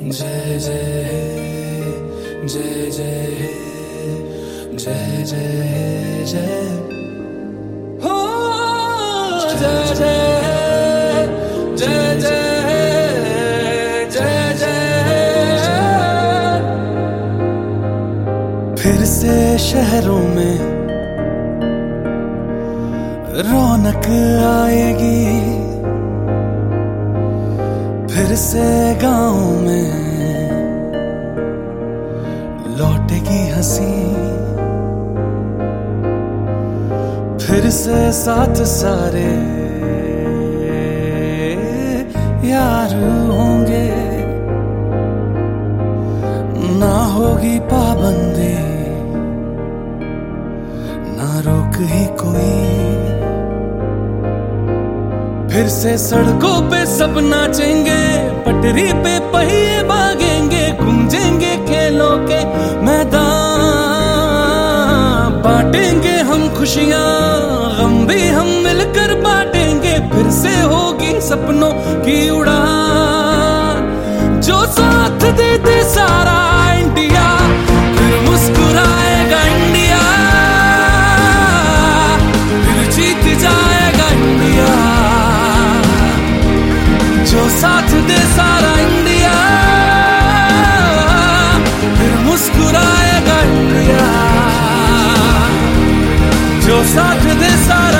जय जय हे, जय जय हे, जय जय हे, जय हो, जय जय हे, जय जय हे, जय जय हे। फिर से शहरों में रौनक आएगी, फिर से गाँव में लौटेगी हंसी, फिर से साथ सारे यार होंगे, ना होगी पाबंदी, ना रोक ही कोई। फिर से सड़कों पे सब नाचेंगे, पटरी पे पहिए भागेंगे, गूंजेंगे खेलों के मैदान, बांटेंगे हम खुशियां, गम भी हम मिलकर बांटेंगे। फिर से होगी सपनों की उड़ान, जो साथ दे दे सारा इंडिया, फिर मुस्कुराएगा इंडिया, फिर जीत जाएगा इंडिया। जो साथ दे सारा इंडिया, फिर मुस्कुराएगा इंडिया। जो साथ दे सारा